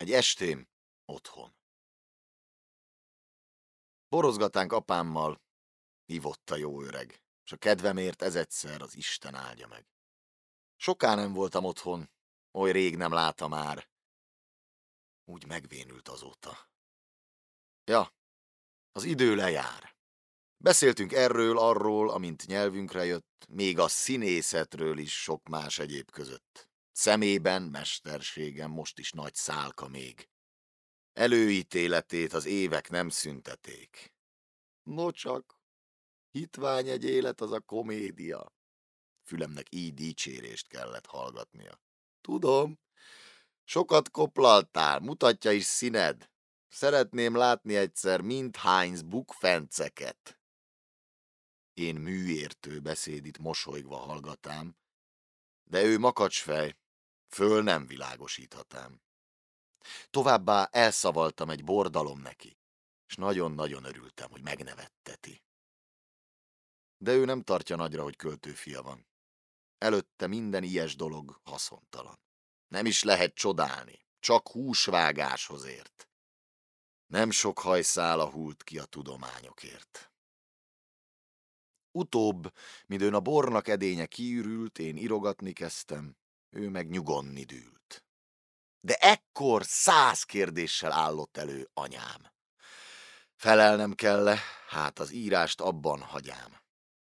Egy estém otthon. Borozgatánk apámmal, ivott a jó öreg, s a kedvemért ezedszer az Isten áldja meg. Soká nem voltam otthon, oly rég nem látta már. Úgy megvénült azóta. Ja, az idő lejár. Beszéltünk erről, arról, amint nyelvünkre jött, még a színészetről is sok más egyéb között. Szemében, mesterségem most is nagy szálka még. Előítéletét az évek nem szünteték. Nocsak, hitvány egy élet az a komédia. Fülemnek így dicsérést kellett hallgatnia. Tudom, sokat koplaltál, mutatja is színed. Szeretném látni egyszer mindhánysz bukfenceket. Én műértő beszédit mosolygva hallgatám, de ő makacsfej, föl nem világosíthatám. Továbbá elszavaltam egy bordalom neki, és nagyon-nagyon örültem, hogy megnevetteti. De ő nem tartja nagyra, hogy költőfia van. Előtte minden ilyes dolog haszontalan. Nem is lehet csodálni, csak húsvágáshoz ért. Nem sok hajszála hult ki a tudományokért. Utóbb, midőn a bornak edénye kiürült, én irogatni kezdtem, ő meg nyugodni dűlt. De ekkor 100 kérdéssel állott elő anyám. Felelnem kell-e, hát az írást abban hagyám.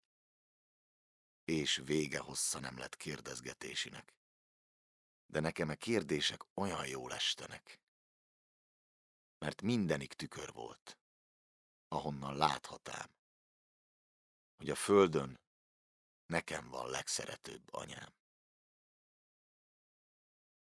És vége hossza nem lett kérdezgetésinek. De nekem a kérdések olyan jól estenek, mert mindenik tükör volt, ahonnan láthatám, hogy a földön nekem van legszeretőbb anyám.